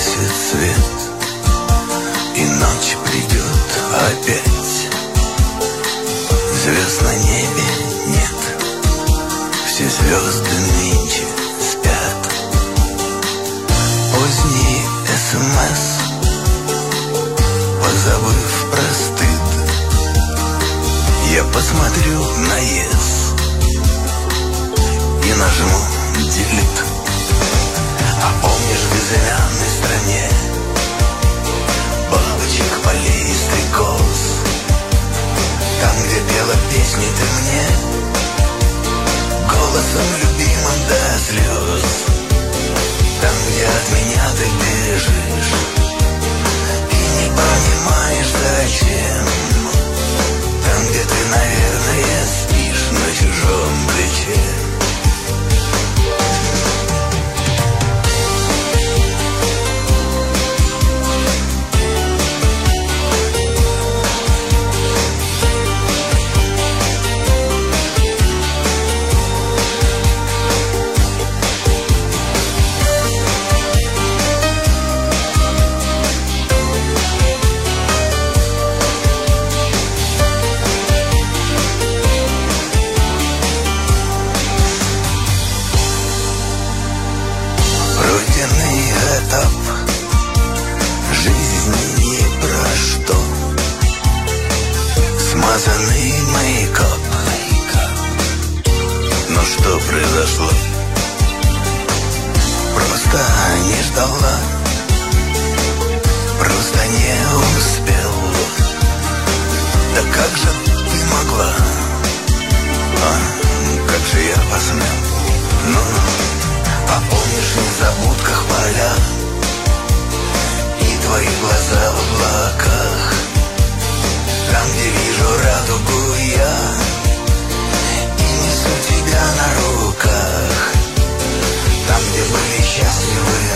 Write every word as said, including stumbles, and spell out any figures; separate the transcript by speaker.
Speaker 1: погасит свет, и ночь придет опять. Звезд на небе нет, все звезды нынче спят. Поздний СМС, позабыв про стыд, я посмотрю на ес и нажму делит. А помнишь в безымянной стране бабочек, полей и стрекоз, там, где пела песни ты мне голосом любимым до слез, там, где от меня ты бежишь и не понимаешь зачем, там, где ты, наверное, спишь на чужом плече. Смазанный мейкап. Но что произошло? Просто не ждала, просто не успел. Да как же ты могла? А, как же я посмел? Ну, а помнишь в незабудках поля и твои глаза в облаках, там, где вижу радугу я и несу тебя на руках, там, где были счастливы